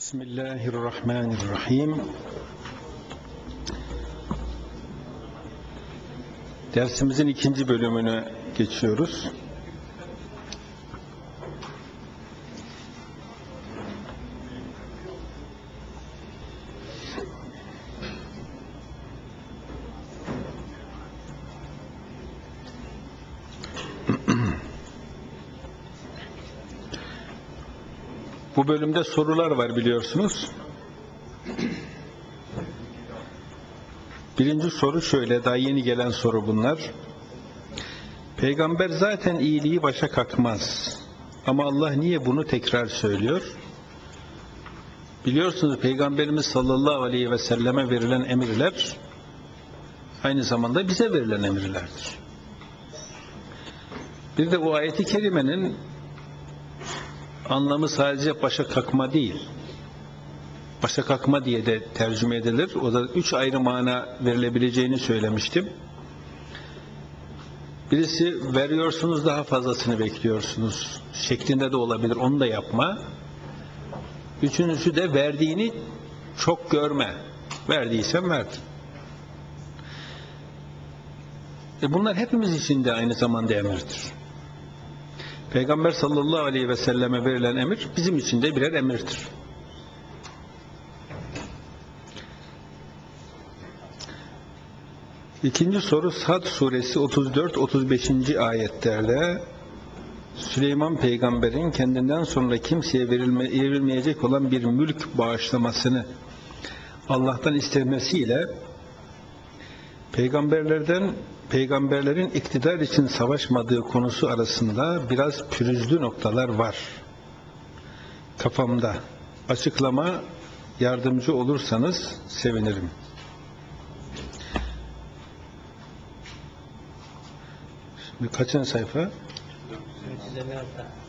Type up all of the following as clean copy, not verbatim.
Bismillahirrahmanirrahim. Dersimizin ikinci bölümüne geçiyoruz. Bu bölümde sorular var biliyorsunuz. Birinci soru şöyle, daha yeni gelen soru bunlar. Peygamber zaten iyiliği başa kalkmaz. Ama Allah niye bunu tekrar söylüyor? Biliyorsunuz Peygamberimiz sallallahu aleyhi ve selleme verilen emirler aynı zamanda bize verilen emirlerdir. Bir de bu ayeti kerimenin anlamı sadece başa kalkma değil. Başa kalkma diye de tercüme edilir. O da 3 ayrı mana verilebileceğini söylemiştim. Birisi veriyorsunuz daha fazlasını bekliyorsunuz şeklinde de olabilir. Onu da yapma. Üçüncüsü de verdiğini çok görme. Verdiysen verdin. Bunlar hepimiz için de aynı zamanda emirdir. Peygamber sallallahu aleyhi ve selleme verilen emir bizim için de birer emirdir. İkinci soru Sad suresi 34-35. ayetlerde Süleyman peygamberin kendinden sonra kimseye verilmeyecek olan bir mülk bağışlamasını Allah'tan istemesiyle peygamberlerin iktidar için savaşmadığı konusu arasında biraz pürüzlü noktalar var. Kafamda. Açıklama yardımcı olursanız sevinirim. Şimdi kaçıncı sayfa? 456.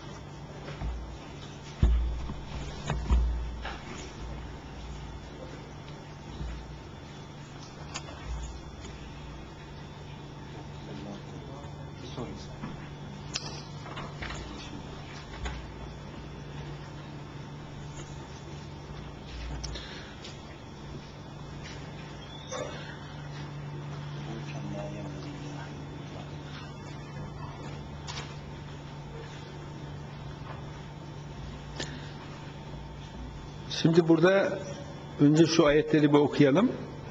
Şimdi burada önce şu ayetleri bir okuyalım.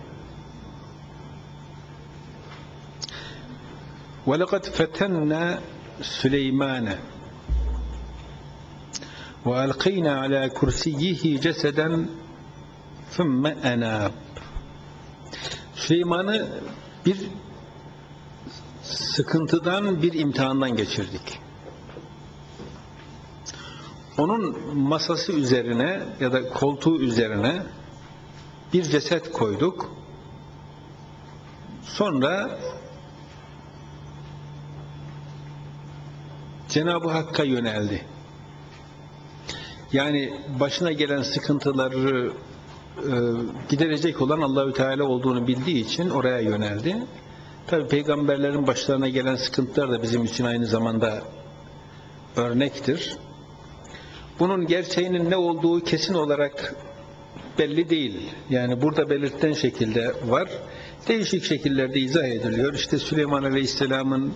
وَلَقَدْ فَتَنَّا سُلَيْمَانَ وَأَلْقَيْنَا عَلَى كُرْسِيِّهِ جَسَدًا ثُمَّ أَنَابَ. Süleyman'ı bir sıkıntıdan, bir imtihandan geçirdik. Onun masası üzerine ya da koltuğu üzerine bir ceset koyduk. Sonra Cenab-ı Hakk'a yöneldi. Yani başına gelen sıkıntıları giderecek olan Allahü Teala olduğunu bildiği için oraya yöneldi. Tabii peygamberlerin başlarına gelen sıkıntılar da bizim için aynı zamanda örnektir. Bunun gerçeğinin ne olduğu kesin olarak belli değil. Yani burada belirtilen şekilde var. Değişik şekillerde izah ediliyor. İşte Süleyman Aleyhisselam'ın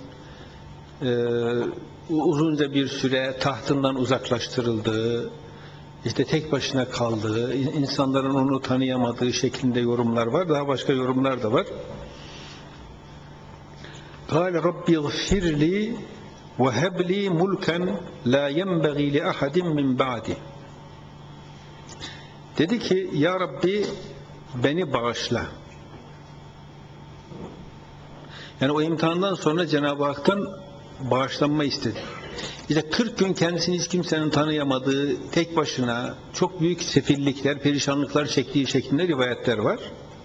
uzunca bir süre tahtından uzaklaştırıldığı, işte tek başına kaldığı, insanların onu tanıyamadığı şeklinde yorumlar var. Daha başka yorumlar da var. قَالَ رَبِّ اغْفِرْ لِي وَهَبْ لِي مُلْكًا لَا يَنْبَغِي لِأَحَدٍ مِنْ بَعْدِ. Dedi ki, Ya Rabbi beni bağışla. Yani o imtihandan sonra Cenab-ı Hak'tan bağışlanma istedi. İşte 40 gün kendisini hiç kimsenin tanıyamadığı, tek başına çok büyük sefillikler, perişanlıklar çektiği şeklinde rivayetler var.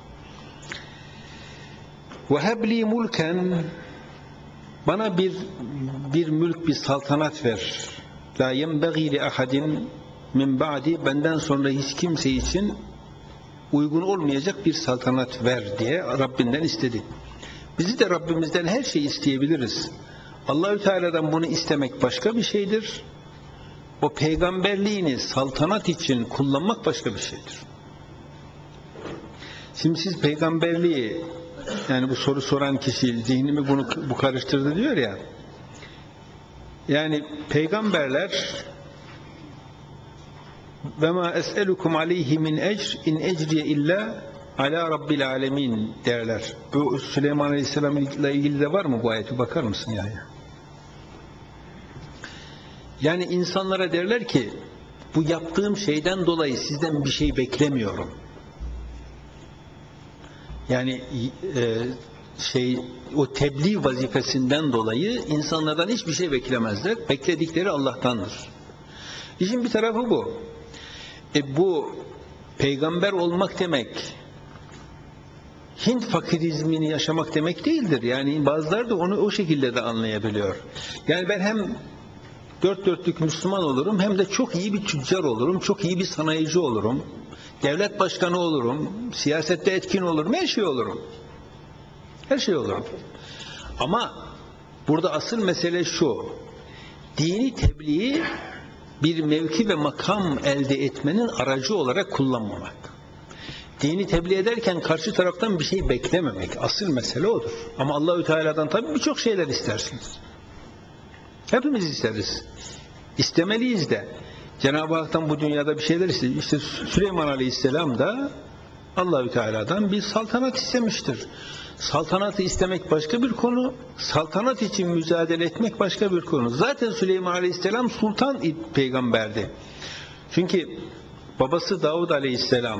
وَهَبْ لِي مُلْكًا, bana bir mülk, bir saltanat ver. La yenbagî li ahadin min ba'di, benden sonra hiç kimse için uygun olmayacak bir saltanat ver diye Rabbinden istedi. Bizi de Rabbimizden her şeyi isteyebiliriz. Allahü Teala'dan bunu istemek başka bir şeydir. o peygamberliğini saltanat için kullanmak başka bir şeydir. Şimdi siz peygamberliği, yani bu soru soran kişi zihnimi bu karıştırdı diyor ya. Yani peygamberler ve ma es'elukum aleyhi min ecr in ecriye illa ala rabbil alemin derler. Bu Süleyman Aleyhisselam'la ilgili de var mı bu ayet? Bakar mısın yani? Yani insanlara derler ki bu yaptığım şeyden dolayı sizden bir şey beklemiyorum. Yani o tebliğ vazifesinden dolayı insanlardan hiçbir şey beklemezler. Bekledikleri Allah'tandır. İşin bir tarafı bu. Bu peygamber olmak demek Hint fakirizmini yaşamak demek değildir. Yani bazıları da onu o şekilde de anlayabiliyor. Yani ben hem dört dörtlük Müslüman olurum hem de çok iyi bir tüccar olurum, çok iyi bir sanayici olurum, devlet başkanı olurum, siyasette etkin olurum, her şey olurum. Her şey olurum. Ama burada asıl mesele şu: dini tebliği bir mevki ve makam elde etmenin aracı olarak kullanmamak. Dini tebliğ ederken karşı taraftan bir şey beklememek. Asıl mesele odur. Ama Allahü Teala'dan tabii birçok şeyler istersiniz. Hepimiz isteriz. İstemeliyiz de. Cenab-ı Hak'tan bu dünyada bir şeyler istiyor. İşte Süleyman Aleyhisselam da Allahü Teala'dan bir saltanat istemiştir. Saltanatı istemek başka bir konu, saltanat için mücadele etmek başka bir konu. Zaten Süleyman Aleyhisselam sultan peygamberdi. Çünkü babası Davud Aleyhisselam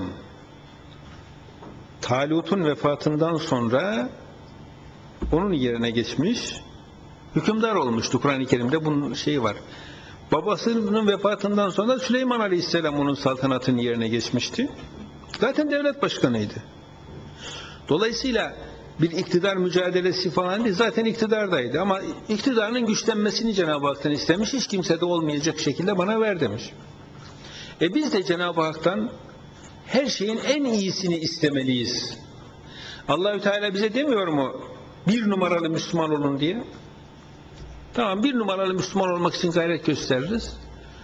Talut'un vefatından sonra onun yerine geçmiş, hükümdar olmuştu. Kur'an-ı Kerim'de bunun şeyi var. Babasının vefatından sonra Süleyman Aleyhisselam onun saltanatının yerine geçmişti. Zaten devlet başkanıydı. Dolayısıyla bir iktidar mücadelesi falan değil, zaten iktidardaydı. Ama iktidarının güçlenmesini Cenab-ı Hak'tan istemiş, hiç kimse de olmayacak şekilde bana ver demiş. Biz de Cenab-ı Hak'tan her şeyin en iyisini istemeliyiz. Allahü Teala bize demiyor mu bir numaralı Müslüman olun diye? Tamam, bir numaralı Müslüman olmak için gayret gösteririz.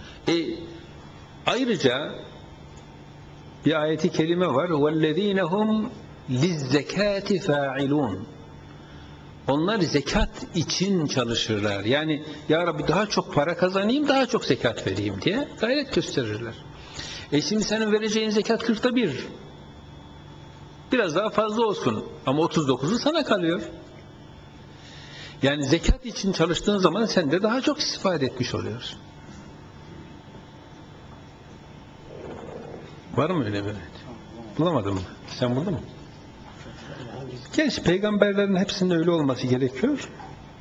Ayrıca bir ayeti kerime var. وَالَّذ۪ينَ هُمْ لِلزَّكَاتِ فَاعِلُونَ. Onlar zekat için çalışırlar. Yani ya Rabbi daha çok para kazanayım, daha çok zekat vereyim diye gayret gösterirler. Şimdi senin vereceğin zekat 40'ta 1. Biraz daha fazla olsun ama 39'u sana kalıyor. Yani zekat için çalıştığın zaman sen de daha çok istifade etmiş oluyorsun. Var mı öyle bir ayet? Bulamadın mı? Sen buldun mu? Gerçi peygamberlerin hepsinde öyle olması gerekiyor.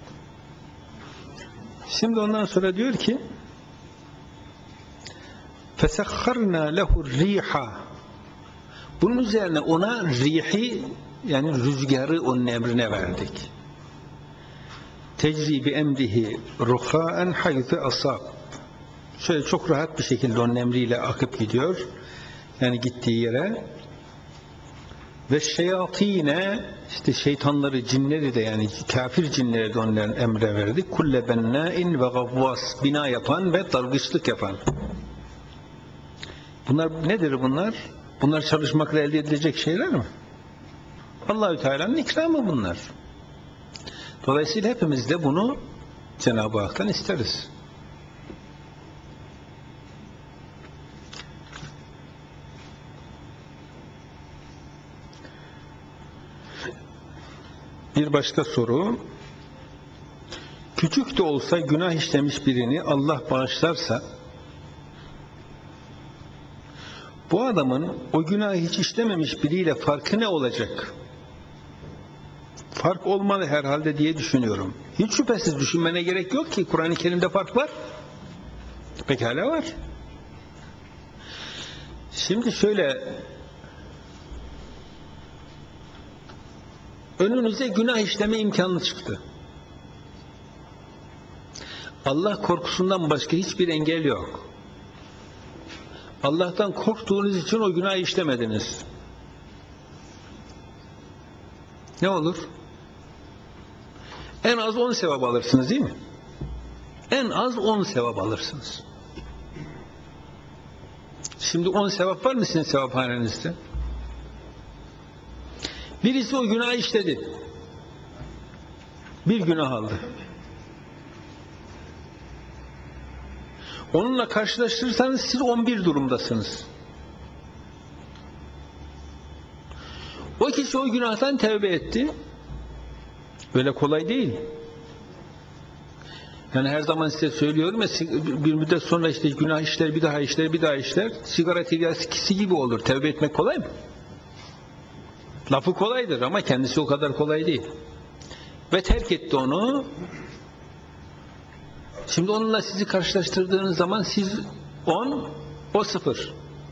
Şimdi ondan sonra diyor ki فَسَخَّرْنَا لَهُ الرِّيحَ. Bunun üzerine ona rihi, yani rüzgarı onun emrine verdik. تَجْرِي بِاَمْرِهِ رُخَاءً حَيْثِ أَصَابٍ. Şöyle çok rahat bir şekilde onun emriyle akıp gidiyor. Yani gittiği yere. Ve şeyatine, işte şeytanları, cinleri de, yani kafir cinleri de onların emre verdik. Kulle bennâin ve gavvas. Bina yapan ve dalgıçlık yapan. Bunlar nedir bunlar? Bunlar çalışmakla elde edilecek şeyler mi? Allahü Teala'nın ikramı bunlar. Dolayısıyla hepimiz de bunu Cenab-ı Hak'tan isteriz. Bir başka soru. Küçük de olsa günah işlemiş birini Allah bağışlarsa, bu adamın o günahı hiç işlememiş biriyle farkı ne olacak? Fark olmalı herhalde diye düşünüyorum. Hiç şüphesiz düşünmene gerek yok ki. Kur'an-ı Kerim'de fark var. Pekala var. Şimdi şöyle, önünüze günah işleme imkanı çıktı. Allah korkusundan başka hiçbir engel yok. Allah'tan korktuğunuz için o günahı işlemediniz. Ne olur? En az 10 sevap alırsınız, değil mi? En az 10 sevap alırsınız. Şimdi 10 sevap var mı sizin sevaphanenizde? Birisi o günah işledi. Bir günah aldı. Onunla karşılaştırırsanız siz 11 durumdasınız. O kişi o günahtan tevbe etti. Böyle kolay değil. Yani her zaman size söylüyorum ya, bir müddet sonra işte günah işler, bir daha işler, bir daha işler. Sigara tiryakisi gibi olur. Tevbe etmek kolay mı? Lafı kolaydır ama kendisi o kadar kolay değil. Ve terk etti onu. Şimdi onunla sizi karşılaştırdığınız zaman siz 10, o 0.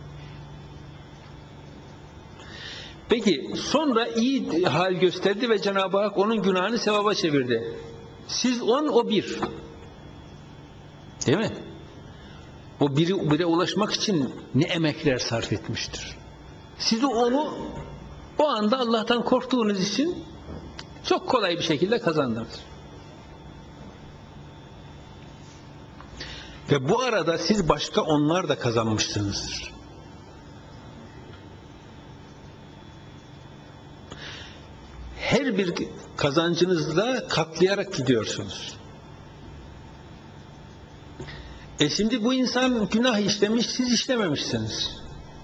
Peki sonra iyi hal gösterdi ve Cenab-ı Hak onun günahını sevaba çevirdi. Siz 10, o 1. Değil mi? O bire ulaşmak için ne emekler sarf etmiştir. Siz onu o anda Allah'tan korktuğunuz için çok kolay bir şekilde kazandınız. Ve bu arada siz başka onlar da kazanmışsınızdır. Her bir kazancınızla katlayarak gidiyorsunuz. Şimdi bu insan günah işlemiş, siz işlememişsiniz.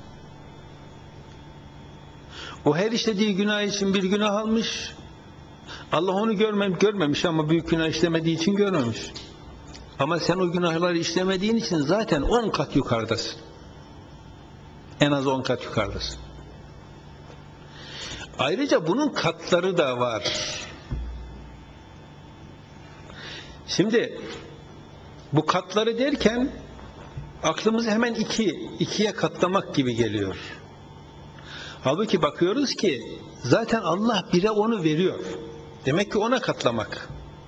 O her işlediği günah için bir günah almış. Allah onu görmemiş ama büyük günah işlemediği için görmemiş. Ama sen o günahları işlemediğin için zaten 10 kat yukarıdasın. En az 10 kat yukarıdasın. Ayrıca bunun katları da var. Şimdi bu katları derken aklımıza hemen ikiye katlamak gibi geliyor. Halbuki bakıyoruz ki zaten Allah bire onu veriyor. Demek ki ona katlamak.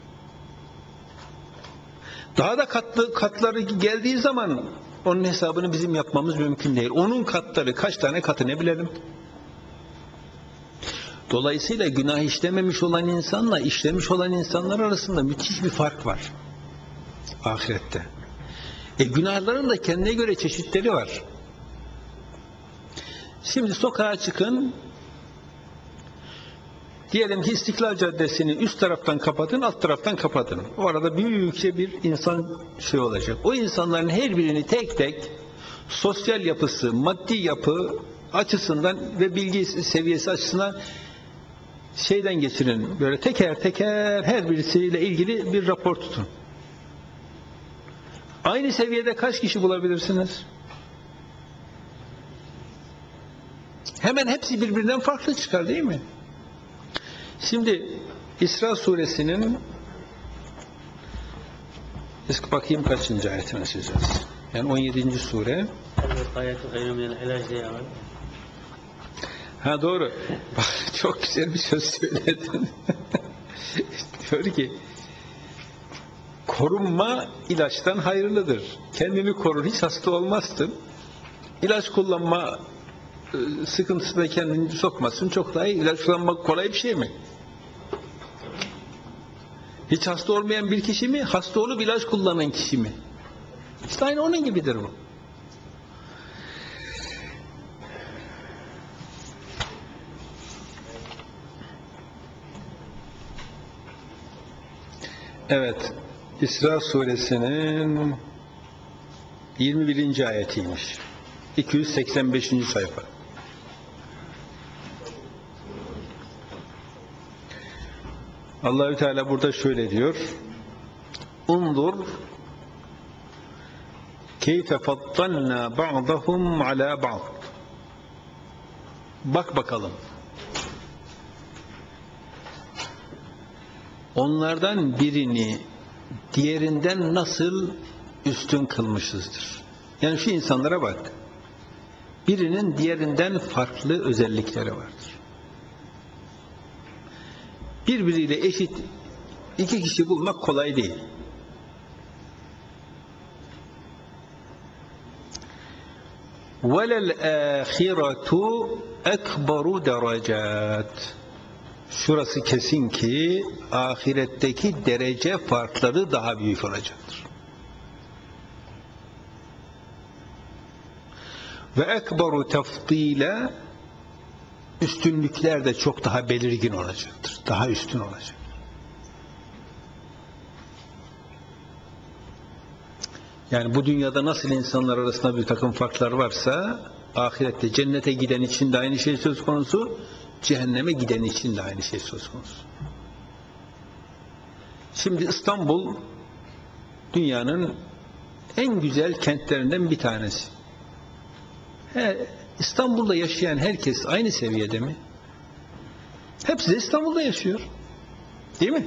Daha da katları geldiği zaman onun hesabını bizim yapmamız mümkün değil. Onun katları kaç tane katı ne bilelim. Dolayısıyla günah işlememiş olan insanla işlemiş olan insanlar arasında müthiş bir fark var ahirette. Günahların da kendine göre çeşitleri var. Şimdi sokağa çıkın, diyelim ki İstiklal Caddesi'ni üst taraftan kapatın, alt taraftan kapatın. O arada büyükçe bir insan olacak. O insanların her birini tek tek sosyal yapısı, maddi yapı açısından ve bilgi seviyesi açısından geçirin. Böyle teker teker her birisiyle ilgili bir rapor tutun. Aynı seviyede kaç kişi bulabilirsiniz? Hemen hepsi birbirinden farklı çıkar değil mi? Şimdi İsra suresinin bakayım kaçıncı ayetini açacağız. Yani 17. sure. Ha doğru. Bak, çok güzel bir söz söyledin. Diyor ki korunma ilaçtan hayırlıdır. Kendini korur, hiç hasta olmazsın. İlaç kullanma sıkıntısına kendini sokmasın, çok daha iyi. İlaç kullanmak kolay bir şey mi? Hiç hasta olmayan bir kişi mi? Hasta olup ilaç kullanan kişi mi? İşte aynı onun gibidir bu. Evet, İsra suresinin 21. ayetiymiş. 285. sayfa. Allahü Teala burada şöyle diyor. Unzur keyfe faddalna ba'dahum ala ba'd. Bak bakalım. Onlardan birini diğerinden nasıl üstün kılmışızdır. Yani şu insanlara bak. Birinin diğerinden farklı özellikleri vardır. Birbiriyle eşit iki kişi bulmak kolay değil. وَلَلْآخِرَةُ اَكْبَرُ دَرَجَاتٍ. Şurası kesin ki ahiretteki derece farkları daha büyük olacaktır. Ve ekberu tefdile, üstünlükler de çok daha belirgin olacaktır. Daha üstün olacak. Yani bu dünyada nasıl insanlar arasında bir takım farklar varsa, ahirette cennete giden için de aynı şey söz konusu, cehenneme giden için de aynı şey söz konusu. Şimdi İstanbul dünyanın en güzel kentlerinden bir tanesi. İstanbul'da yaşayan herkes aynı seviyede mi? Hepsi de İstanbul'da yaşıyor. Değil mi?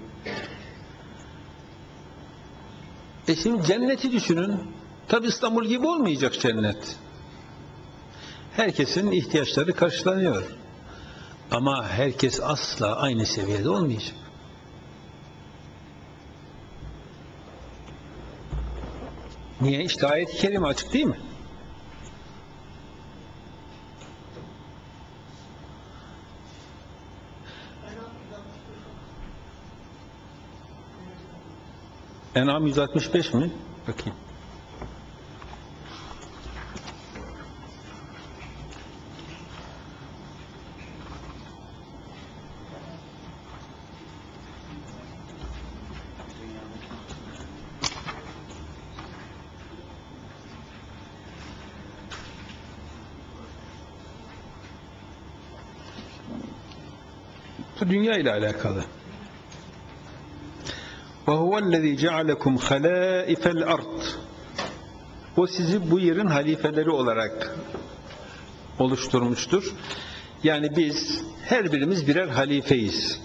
Şimdi cenneti düşünün. Tabi İstanbul gibi olmayacak cennet. Herkesin ihtiyaçları karşılanıyor. Ama herkes asla aynı seviyede olmayacak. Niye? İşte ayet-i kerime açık değil mi? En'am 165 mi? Bakayım. Bu dünya ile alakalı. وَهُوَ الَّذ۪ي جَعَلَكُمْ خَلَائِفَ الْأَرْضِ. O sizi bu yerin halifeleri olarak oluşturmuştur. Yani biz her birimiz birer halifeyiz.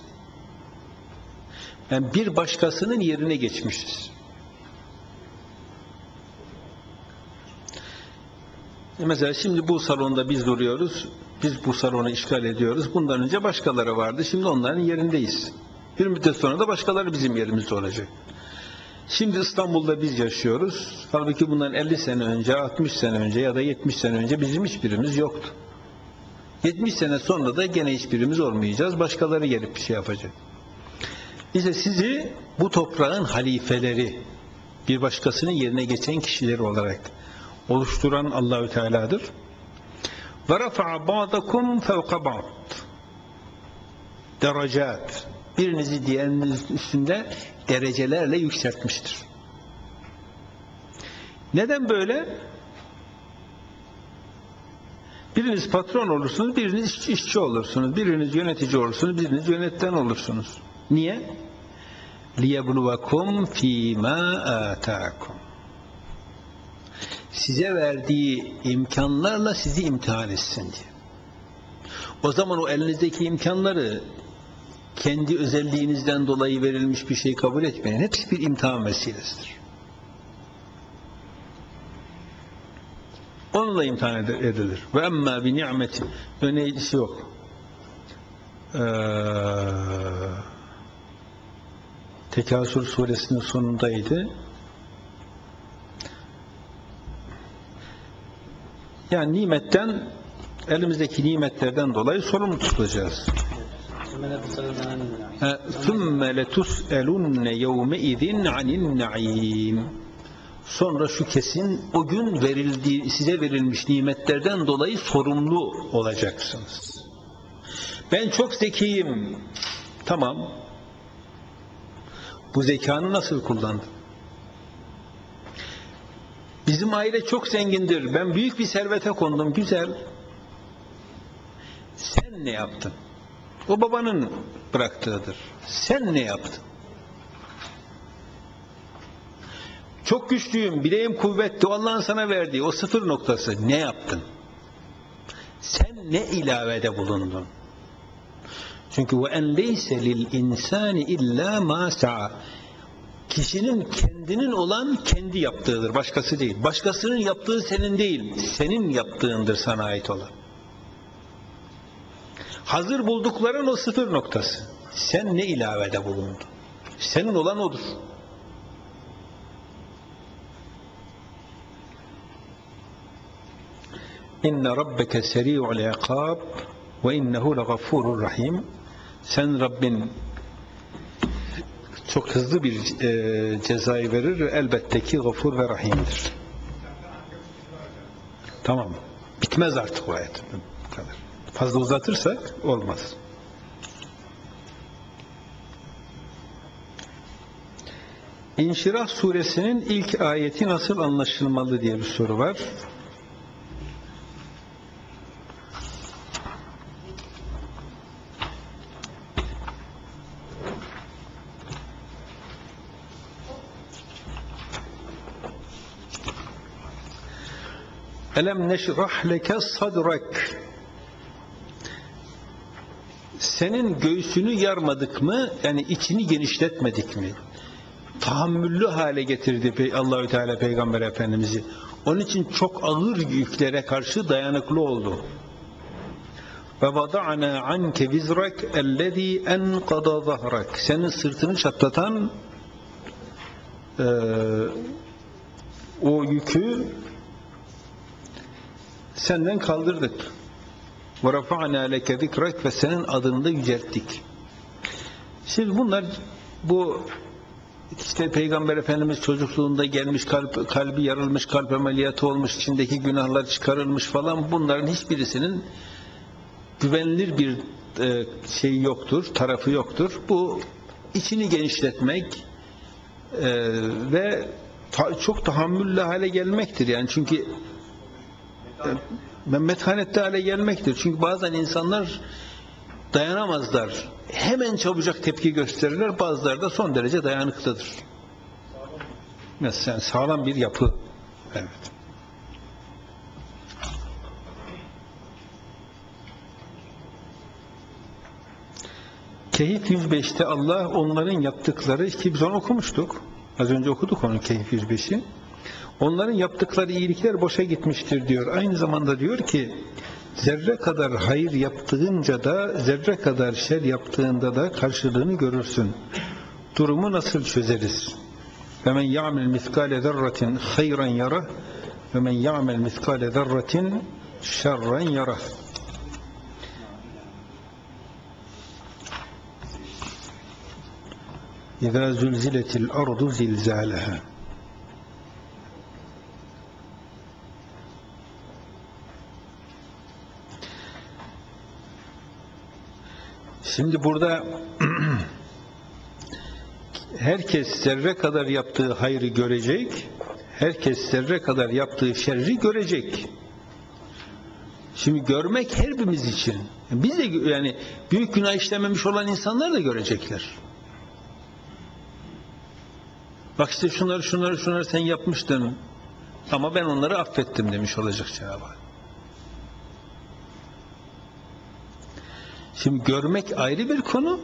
Yani bir başkasının yerine geçmişiz. Mesela şimdi bu salonda biz duruyoruz. Biz bu salonu işgal ediyoruz. Bundan önce başkaları vardı. Şimdi onların yerindeyiz. Bir müddet sonra da başkaları bizim yerimizde olacak. Şimdi İstanbul'da biz yaşıyoruz. Halbuki bundan 50 sene önce, 60 sene önce ya da 70 sene önce bizim hiçbirimiz yoktu. 70 sene sonra da gene hiçbirimiz olmayacağız. Başkaları gelip bir şey yapacak. İşte sizi bu toprağın halifeleri, bir başkasının yerine geçen kişileri olarak oluşturan Allahü Teala'dır. Ve rafa'a ba'dakum fevka ba'd. Derecat. Birinizi diğerinin üstünde derecelerle yükseltmiştir. Neden böyle? Biriniz patron olursunuz, biriniz işçi olursunuz, biriniz yönetici olursunuz, biriniz yöneten olursunuz. Niye? لِيَبْلُوَكُمْ ف۪ي مَا آتَاكُمْ. Size verdiği imkanlarla sizi imtihan etsin diye. O zaman o elinizdeki imkanları kendi özelliğinizden dolayı verilmiş bir şey kabul etmeyin. Hepsi bir imtihan vesilesidir. Onunla imtihan edilir. Ve emmâ bi ni'meti. Öneylisi yok. Tekasür suresinin sonundaydı. Yani nimetten, elimizdeki nimetlerden dolayı sorumlu tutulacağız. ثُمَّ لَتُسْأَلُنَّ يَوْمَئِذٍ عَنِ النَّعِيمِ. Sonra şu kesin o gün size verilmiş nimetlerden dolayı sorumlu olacaksınız. Ben çok zekiyim. Tamam. Bu zekanı nasıl kullandın? Bizim aile çok zengindir. Ben büyük bir servete kondum. Güzel. Sen ne yaptın? O babanın bıraktığıdır. Sen ne yaptın? Çok güçlüyüm, bileğim kuvvetli, Allah'ın sana verdiği o sıfır noktası. Ne yaptın? Sen ne ilavede bulundun? Çünkü وَاَنْ لَيْسَ لِلْاِنْسَانِ اِلَّا مَا سَعَى. Kişinin kendinin olan kendi yaptığıdır, başkası değil. Başkasının yaptığı senin değil, senin yaptığındır sana ait olan. Hazır buldukların o sıfır noktası. Sen ne ilavede bulundun? Senin olan odur. İnne rabbeke seri'ul ikab ve innehu legafurur rahim. Sen Rabbin çok hızlı bir cezayı verir. Elbette ki gafur ve rahimdir. Tamam mı? Bitmez artık o ayet. Bu kadar. Fazla uzatırsak olmaz. İnşirah suresinin ilk ayeti nasıl anlaşılmalı diye bir soru var. Elem neşrah leke sadrak. Senin göğsünü yarmadık mı? Yani içini genişletmedik mi? Tahammüllü hale getirdi Allahü Teala Peygamber Efendimiz'i. Onun için çok ağır yüklere karşı dayanıklı oldu. Ve vada'na anke vizrak ellezî enqada zahrak. Senin sırtını çatlatan o yükü senden kaldırdık. Ve rafa'na leke zikrak ve senin adını da yücelttik. Şimdi bunlar bu İşte Peygamber Efendimiz çocukluğunda gelmiş, kalbi yarılmış, kalp ameliyatı olmuş, içindeki günahlar çıkarılmış falan, bunların hiçbirisinin güvenilir bir şeyi yoktur, tarafı yoktur. Bu içini genişletmek ve çok tahammüllü hale gelmektir. Yani çünkü metanetli hale gelmektir. Çünkü bazen insanlar dayanamazlar. Hemen çabucak tepki gösterirler. Bazıları da son derece dayanıklıdır. Mesela sağlam bir yapı. Evet. Kehf 105'te Allah onların yaptıkları, ki biz onu okumuştuk. Az önce okuduk onu, Kehf 105'i. Onların yaptıkları iyilikler boşa gitmiştir diyor. Aynı zamanda diyor ki zerre kadar hayır yaptığınca da zerre kadar şer yaptığında da karşılığını görürsün. Durumu nasıl çözeriz? Ve men ya'mel miskale zerratin hayran yarah ve men ya'mel miskale zerratin şerran yarah. İzâ zülziletil ardu zilzâleha. Şimdi burada herkes zerre kadar yaptığı hayrı görecek, herkes zerre kadar yaptığı şerri görecek. Şimdi görmek her birimiz için. Biz de yani büyük günah işlememiş olan insanlar da görecekler. Bak işte şunları sen yapmıştın ama ben onları affettim demiş olacak Cenab-ı Hak. Şimdi görmek ayrı bir konu.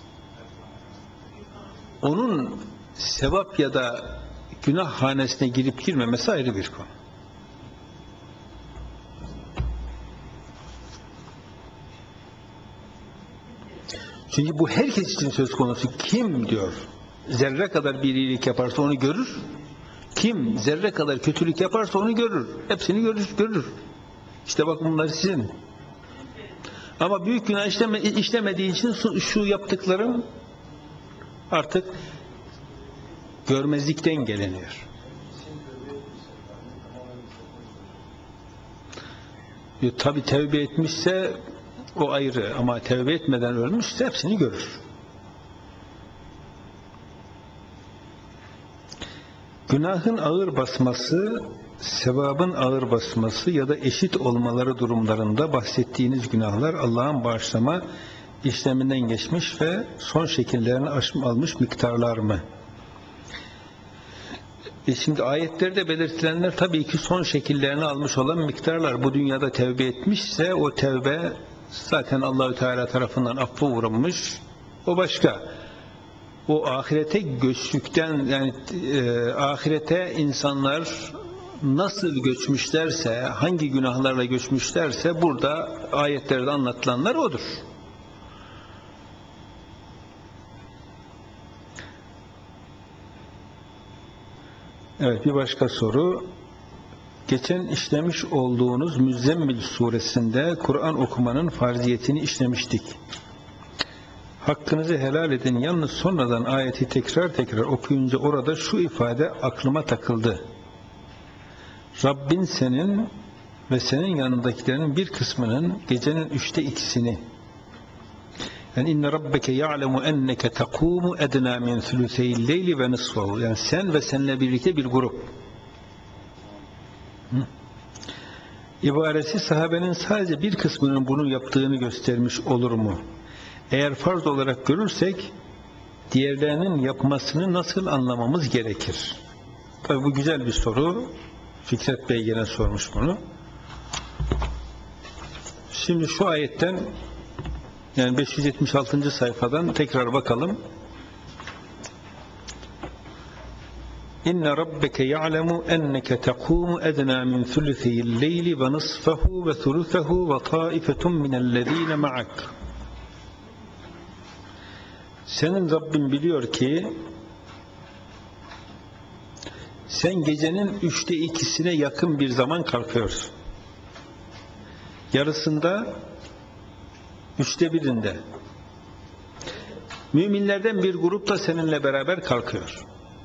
Onun sevap ya da günah hanesine girip girmemesi ayrı bir konu. Çünkü bu herkes için söz konusu. Kim diyor zerre kadar bir iyilik yaparsa onu görür. Kim zerre kadar kötülük yaparsa onu görür. Hepsini görür. İşte bak bunlar sizin. Ama büyük günah işlemediği için şu yaptıklarım artık görmezlikten geliniyor. Tabi tevbe etmişse o ayrı, ama tevbe etmeden ölmüşse hepsini görür. Günahın ağır basması, sevabın ağır basması ya da eşit olmaları durumlarında bahsettiğiniz günahlar Allah'ın bağışlama işleminden geçmiş ve son şekillerini almış miktarlar mı? Şimdi ayetlerde belirtilenler tabii ki son şekillerini almış olan miktarlar. Bu dünyada tevbe etmişse o tevbe zaten Allahü Teala tarafından affa uğramış. O başka. O ahirete göçlükten, yani ahirete insanlar nasıl göçmüşlerse, hangi günahlarla göçmüşlerse burada ayetlerde anlatılanlar odur. Evet, bir başka soru. Geçen işlemiş olduğunuz Müzzemmil suresinde Kur'an okumanın farziyetini işlemiştik. Hakkınızı helal edin. Yalnız sonradan ayeti tekrar okuyunca orada şu ifade aklıma takıldı. Rabbin senin ve senin yanındakilerin bir kısmının gecenin 2/3'ini, yani inne rabbeke ya'lemu enneke takumu edna min thulutheyil leyli ve nisfahu, yani sen ve seninle birlikte bir grup. İbaresi sahabenin sadece bir kısmının bunu yaptığını göstermiş olur mu? Eğer farz olarak görürsek diğerlerinin yapmasını nasıl anlamamız gerekir? Tabii bu güzel bir soru. Fikret Bey gene sormuş bunu. Şimdi şu ayetten, yani 576. sayfadan tekrar bakalım. İnne rabbeke ya'lemu enneke tekumu edna min thuluthiyil leyli ve nisfahu ve thuluthahu ve taifetun minellezine ma'ak. Senin Rabbin biliyor ki sen gecenin 2/3'üne yakın bir zaman kalkıyorsun. Yarısında, 1/3'inde. Müminlerden bir grup da seninle beraber kalkıyor.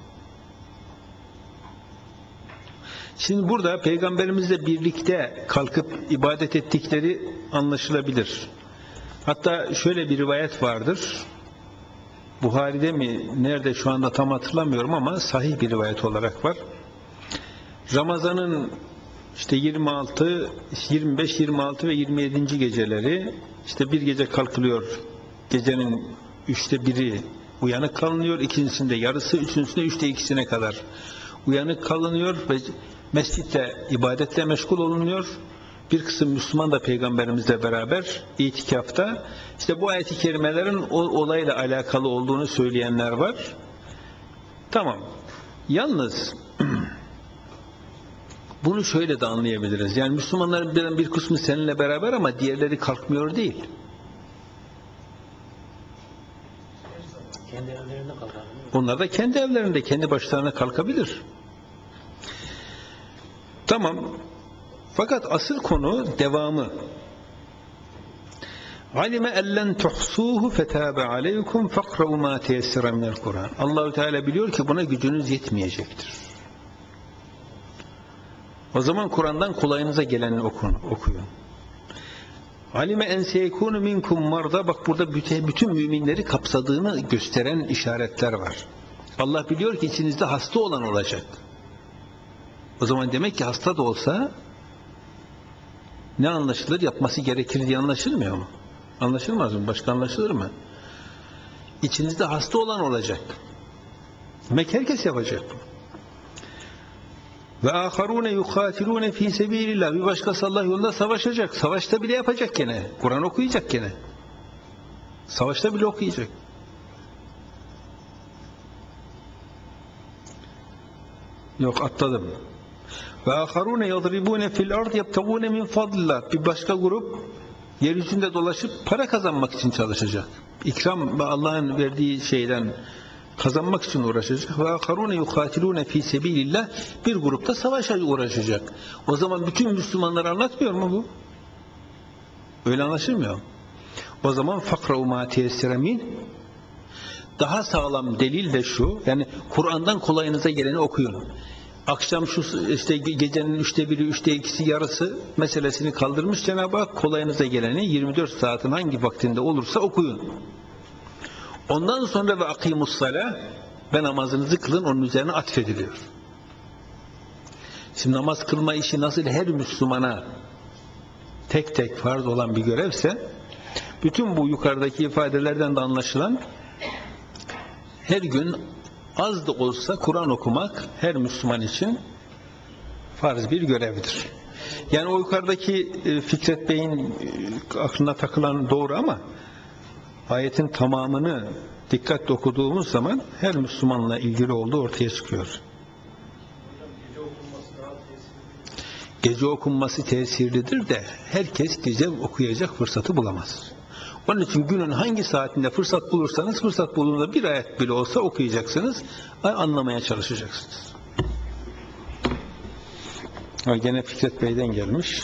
Şimdi burada Peygamberimizle birlikte kalkıp ibadet ettikleri anlaşılabilir. Hatta şöyle bir rivayet vardır. Buhari'de mi, nerede şu anda tam hatırlamıyorum ama sahih bir rivayet olarak var. Ramazan'ın işte 26, 25, 26 ve 27. geceleri, işte bir gece kalkılıyor, gecenin 1/3'i uyanık kalınıyor, ikincisinde yarısı, üçüncüsünde 2/3'üne kadar uyanık kalınıyor ve mescitte ibadetle meşgul olunuyor. Bir kısım Müslüman da Peygamberimizle beraber itikafta. İşte bu ayet-i kerimelerin o olayla alakalı olduğunu söyleyenler var. Tamam. Yalnız bunu şöyle de anlayabiliriz. Yani Müslümanların bir kısmı seninle beraber ama diğerleri kalkmıyor değil. Kendi evlerinde kalkar. Onlar da kendi evlerinde, kendi başlarına kalkabilir. Tamam. Fakat asıl konu devamı. Alime ellen tuhsuhu fetabe aleykum fakra'u ma teyessere minel Kur'an. Allahü Teala biliyor ki buna gücünüz yetmeyecektir. O zaman Kur'an'dan kolayınıza geleni okuyun. Alime en seyekunu minkum marda, bak burada bütün müminleri kapsadığını gösteren işaretler var. Allah biliyor ki içinizde hasta olan olacak. O zaman demek ki hasta da olsa ne anlaşılır? Yapması gerekir diye anlaşılmıyor mu? Anlaşılmaz mı? Başka anlaşılır mı? İçinizde hasta olan olacak. Demek herkes yapacak. Ve aharune yukatilune fi sebilillah. Bir başkası Allah yolunda savaşacak. Savaşta bile yapacak gene. Kur'an okuyacak gene. Savaşta bile okuyacak. Yok, atladım. Ve aharune yadribune fil ard yebtagune min fadlillah. Bir başka grup yeryüzünde dolaşıp para kazanmak için çalışacak. İkram ve Allah'ın verdiği şeyden kazanmak için uğraşacak. Ve aharune yukatilune fi sebilillah. Bir grupta savaşa uğraşacak. O zaman bütün Müslümanlar anlatmıyor mu bu? Öyle anlaşılmıyor. O zaman fakra'u ma teyessere min. Daha sağlam delil de şu. Yani Kur'an'dan kolayınıza geleni okuyun. Akşam şu işte gecenin 1/3, 2/3 yarısı meselesini kaldırmış Cenab-ı Hak, kolayınıza geleni 24 saatin hangi vaktinde olursa okuyun. Ondan sonra ve akimussalah, ve namazınızı kılın, onun üzerine atfediliyor. Şimdi namaz kılma işi nasıl her Müslümana tek tek farz olan bir görevse, bütün bu yukarıdaki ifadelerden de anlaşılan her gün az da olsa Kur'an okumak her Müslüman için farz bir görevdir. Yani o yukarıdaki Fikret Bey'in aklına takılan doğru ama ayetin tamamını dikkatle okuduğumuz zaman her Müslümanla ilgili olduğu ortaya çıkıyor. Gece okunması tesirlidir de herkes gece okuyacak fırsatı bulamaz. Onun için günün hangi saatinde fırsat bulursanız, fırsat bulduğunda bir ayet bile olsa okuyacaksınız, anlamaya çalışacaksınız. Gene Fikret Bey'den gelmiş.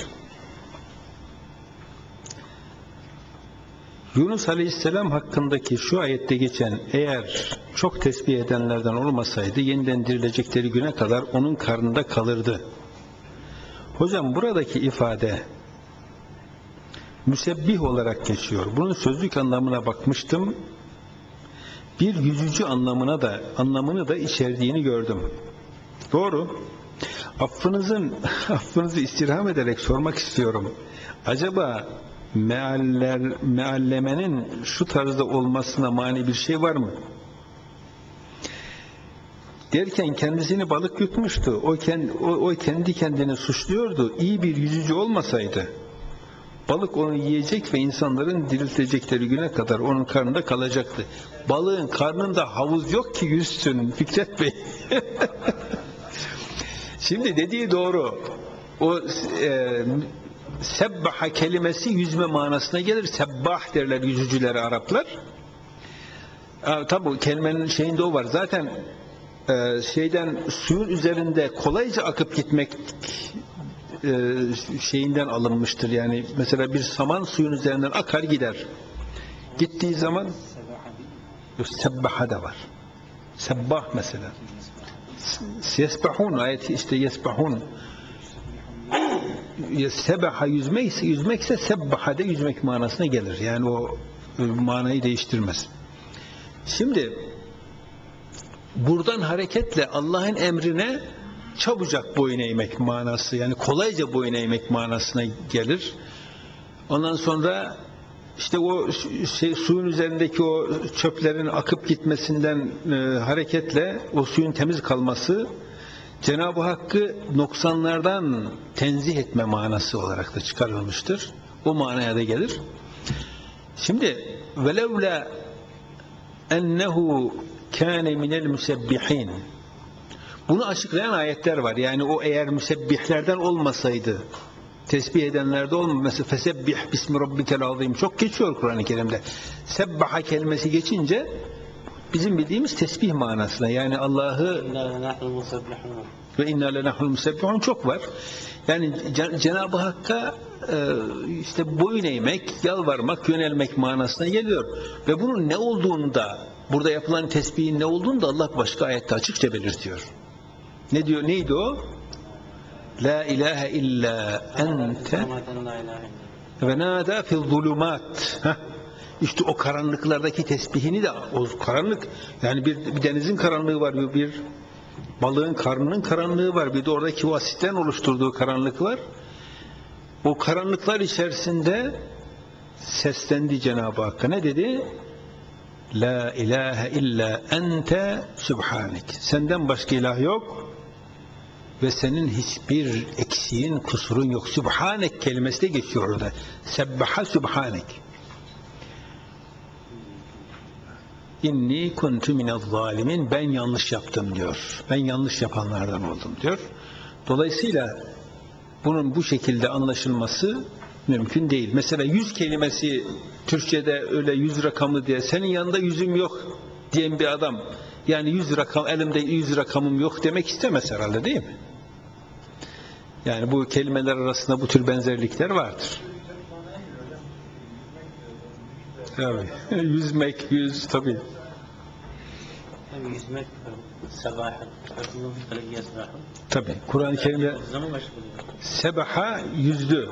Yunus Aleyhisselam hakkındaki şu ayette geçen eğer çok tesbih edenlerden olmasaydı yeniden dirilecekleri güne kadar onun karnında kalırdı. Hocam buradaki ifade müsebbih olarak geçiyor. Bunun sözlük anlamına bakmıştım. Bir yüzücü anlamını da içerdiğini gördüm. Doğru. Affınızı istirham ederek sormak istiyorum. Acaba meallemenin şu tarzda olmasına mani bir şey var mı? Derken kendisini balık yutmuştu. O kendi kendini suçluyordu. İyi bir yüzücü olmasaydı balık onu yiyecek ve insanların diriltecekleri güne kadar onun karnında kalacaktı. Balığın karnında havuz yok ki yüzsün Fikret Bey. Şimdi dediği doğru. O sebbaha kelimesi yüzme manasına gelir. Sebbah derler yüzücülere Araplar. Tabi kelimenin şeyinde o var. Zaten suyun üzerinde kolayca akıp gitmek şeyinden alınmıştır. Yani mesela bir saman suyun üzerinden akar gider. Gittiği zaman sebbaha da var. Sebbah mesela. Yesbahun ayeti işte yesbahun. Sebaha yüzmekse sebbaha da yüzmek manasına gelir. Yani o manayı değiştirmez. Şimdi buradan hareketle Allah'ın emrine çabucak boyun eğmek manası, yani kolayca boyun eğmek manasına gelir. Ondan sonra işte o suyun üzerindeki o çöplerin akıp gitmesinden hareketle o suyun temiz kalması Cenab-ı Hakk'ı noksanlardan tenzih etme manası olarak da çıkarılmıştır. O manaya da gelir. Şimdi velevla ennehu kâne minel musebbihin. Bunu açıklayan ayetler var. Yani o eğer müsebbihlerden olmasaydı, tesbih edenlerde olmasaydı, mesela fesebbih bismi rabbikel azim çok geçiyor Kur'an-ı Kerim'de. Sebbaha kelimesi geçince bizim bildiğimiz tesbih manasına, yani Allah'ı ve inna lenahul musebbihun çok var. Yani Cenab-ı Hakk'a işte boyun eğmek, yalvarmak, yönelmek manasına geliyor. Ve bunun ne olduğunu da, burada yapılan tesbihin ne olduğunu da Allah başka ayette açıkça belirtiyor. Ne diyor? Neydi o? La ilahe illa ente ve nâdâ fil zulumat. İşte o karanlıklardaki tesbihini de, o karanlık, yani bir denizin karanlığı var, bir balığın karnının karanlığı var, bir de oradaki o asitten oluşturduğu karanlık var. O karanlıklar içerisinde seslendi Cenab-ı Hakk'a. Ne dedi? La ilahe illa ente subhanek. Senden başka ilah yok ve senin hiçbir eksiğin, kusurun yok. Subhanek kelimesi de geçiyor orada. Sebbaha subhanek. İnni kuntu minez zalimin. Ben yanlış yaptım diyor. Ben yanlış yapanlardan oldum diyor. Dolayısıyla bunun bu şekilde anlaşılması mümkün değil. Mesela 100 kelimesi Türkçe'de öyle 100 rakamı diye, senin yanında yüzüm yok diyen bir adam, yani 100 rakam, elimde 100 rakamım yok demek istemez herhalde, değil mi? Yani bu kelimeler arasında bu tür benzerlikler vardır. Tabii. Yüzmek, yüz tabii. Yüzmek, sabah, tabii. Kur'an-ı Kerim'de sebaha yüzdü.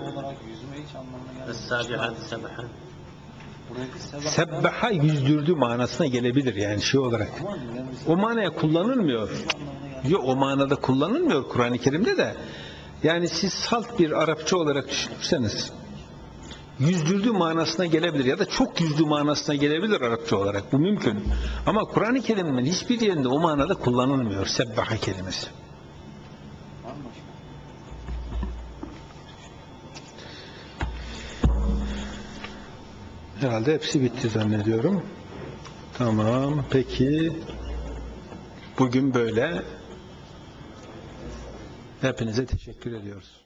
Sebbaha yüzdürdü manasına gelebilir, yani şey olarak. O manaya kullanılmıyor. Yok, o manada kullanılmıyor Kur'an-ı Kerim'de de. Yani siz salt bir Arapça olarak düşünürseniz yüzdürdü manasına gelebilir ya da çok yüzdü manasına gelebilir Arapça olarak. Bu mümkün. Ama Kur'an-ı Kerim'in hiçbir yerinde o manada kullanılmıyor sebbaha kelimesi. Herhalde hepsi bitti zannediyorum. Tamam. Peki bugün böyle. Hepinize teşekkür ediyoruz.